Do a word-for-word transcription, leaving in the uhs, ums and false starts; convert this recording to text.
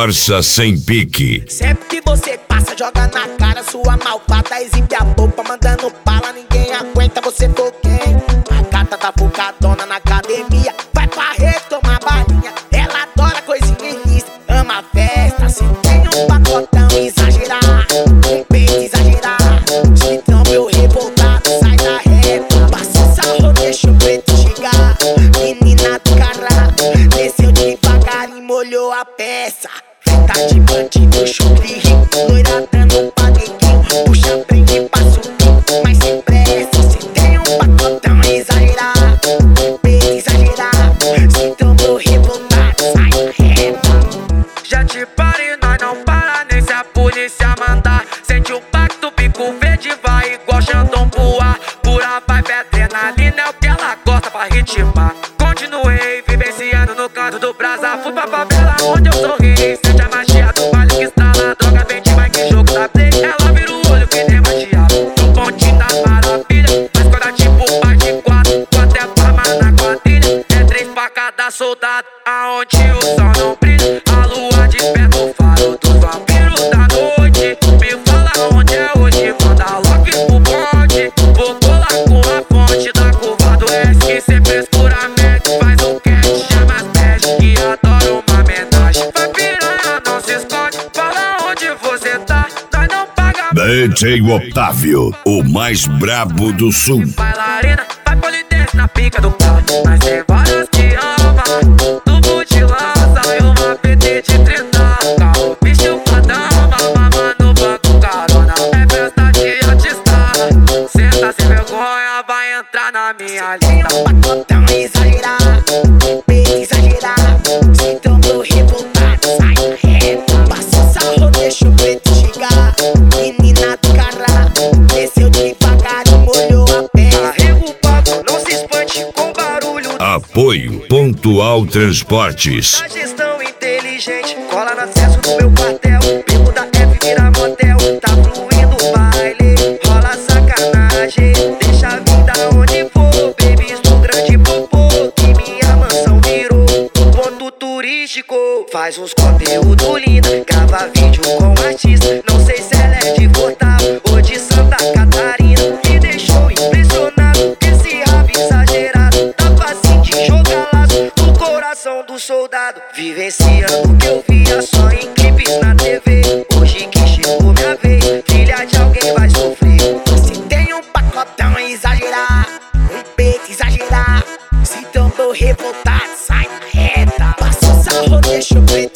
Força sem pique. Sempre que você passa, joga na cara sua malvada, exibe a boca, mandando bala, ninguém aguenta, você for quem? A gata tá focadona na academia, vai pra rede tomar balinha, ela adora coisinha ilícita, ama a festa, se tem um pacotão exagerar, um peito exagerar, então meu revoltado sai da reta, passa o sarro, deixa o preto chegar, menina do carrá, desceu devagar e molhou a peça. Tá de bandido, chupre rico, loira dando panequinho, puxa, prende, passa o pico, mas sem pressa. Se tem um pacotão exagerar, peito exagerar, se então meu revoltado sai da reta. Já te parei, nós não para nem se a polícia mandar. Sente o pacto, pico verde, vai igual Xandão pro ar. Pura vibe, adrenalina é o que ela gosta pra ritmar. Continuei vivenciando no canto do brasa, fui pra favela onde eu sorri. Sente a magia do baile que está lá, droga bem demais que jogo da play. Ela vira o olho que nem magia, no pontinho da maravilha. Mas quando é tipo parte quatro, quatro é palma na quadrilha. É três pra cada soldado, aonde o sol não brilha. A lua desperta o faro dos vampiros da noite. Me fala onde é hoje, manda logo pro bonde. Vou colar com a fonte da curva do S, que cê frescuramente faz o catch. Chama as pés que adoram uma homenagem. Vai piranha, não se esconde, fala onde você tá, nós não paga. D J Otávio, o mais brabo do sul. Bailarina, vai polidense na pica do pau, mas tem várias que ama. Tubo de lança e uma P T de trinta. Carro, bicho pra dama, mama no banco carona. É festa de artista, senta sem vergonha, vai entrar na minha Tem lista. um pacotão exagerar, peito exagerar, se então meu revoltado sai da reta. Passa o sarro, deixa o preto chegar, menina do carrá, desceu devagar e molhou a peça. Carrega o papo, não se espante com barulho. Apoio Pontual Transportes. A gestão inteligente, cola no acesso do meu quartel. Bico da F vira motel, tá fluindo o baile, rola sacanagem. Deixa a vida onde for, babies no grande popô, que minha mansão virou um ponto turístico. Faz uns conteúdo lindo, grava vídeo com artista. Não sei se ela é de Fortal ou de Santa Catarina. Me deixou impressionado, esse rabo exagerado. Tá fácil de jogar laço no coração do soldado. Vivenciando o que eu via só em clipes na T V. Hoje que chegou minha vez, filha de alguém vai sofrer. Se tem um pacotão exagerar, um peito exagerar, se então meu revoltado sai da reta. Passa o sarro, deixa o preto